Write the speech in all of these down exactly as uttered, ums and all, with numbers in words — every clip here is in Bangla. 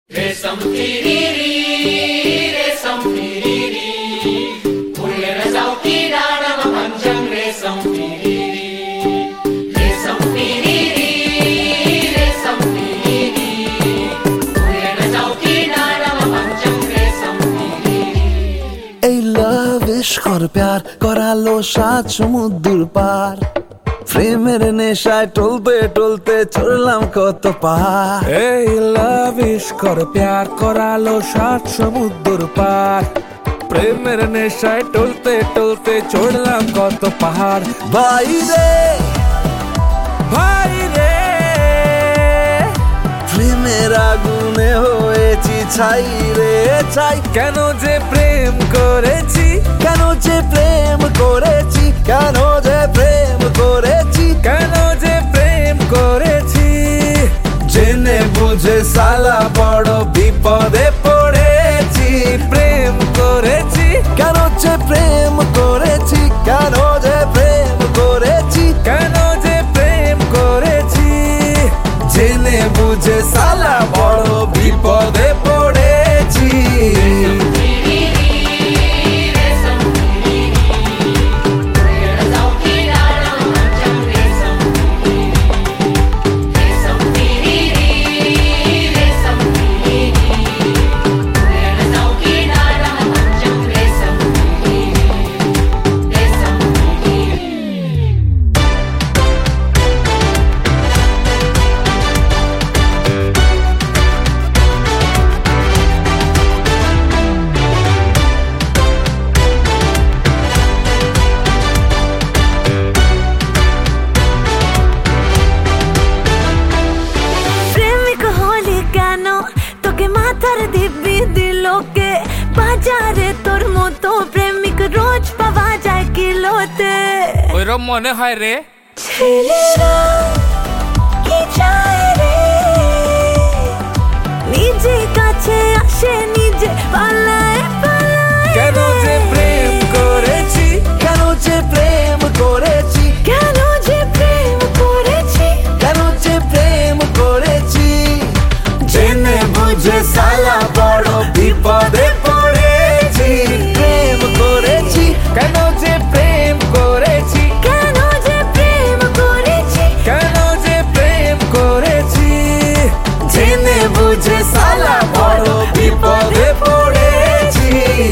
रेशम तिरिरी रेशम तिरिरी उडेर जाऊ की डाँडामा भन्छन् रेशम तिरिरी रेशम तिरिरी रेशम तिरिरी उडेर जाऊ की डाँडामा भन्छन् रेशम तिरिरी এই লাভিশ কর প্যার করালো সাত সমুদ্র পার প্রেমের নেশায় টলতে টলতে চড়লাম কত পাহাড়। এই লাভিশ কর প্যার করালো সাত সমুদ্র পার প্রেমের নেশায় টলতে টলতে চড়লাম কত পাহাড়। বাইরে ভাইরে প্রেমের আগুনে হয়েছি ছাই রে ছাই। কেন যে প্রেম করেছি কেন যে প্রেম করেছি কেন যে প্রেম করেছি কেন যে প্রেম করেছি জেনে বুঝে সালা বড় বিপদে পড়েছি। প্রেম করেছি কেন যে প্রেম করেছি কেন যে প্রেম করেছি কেন যে প্রেম করেছি জেনে বুঝে সালা বড় বিপদে পড়েছি। মাথার দিব্যি দিলোকে বাজারে তোর মতো প্রেমিক রোজ পাওয়া যায় কিলোতে। ওইরকম মনে হয় রে ছেলেরা কি চায় রে নিজে কাছে আসে নিজে পালায় পালায়। কেন যে প্রেম করেছি কেন যে প্রেম করেছি কেন যে প্রেম করেছি কেন যে প্রেম করেছি জেনে বুঝে সালা বড় বিপদে পড়েছি। প্রেম করেছি কেন যে প্রেম করেছি কেন যে প্রেম করেছি কেন যে প্রেম করেছি জেনে বুঝে সালা বড় বিপদে পড়েছি।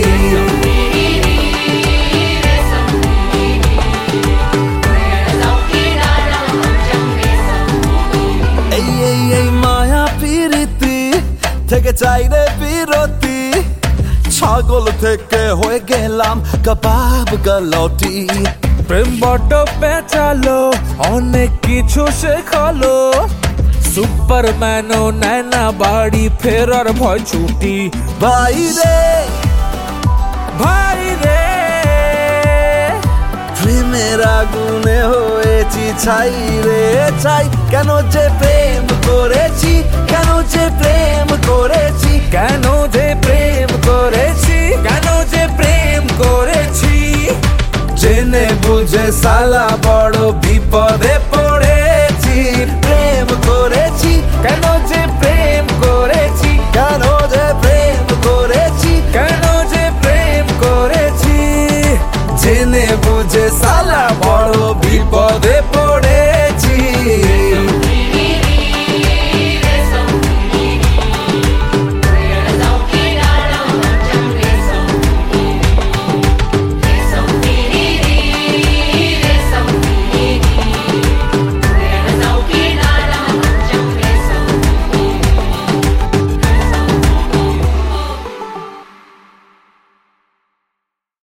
এই এই এই মায়া প্রীতি থেকে চাইরে বিরতি ছাগল থেকে হয়ে গেলাম কাবাব গলটি। প্রেম বড্ড পেঁচালো অনেক কিছু শেখালো সুপারম্যানও নেয় না বাড়ি ফেরার ভয় ছুটি। বাইরে ভাইরে প্রেমের আগুনে হয়েছি ছাই রে ছাই। কেন যে প্রেম করেছি কেন যে প্রেম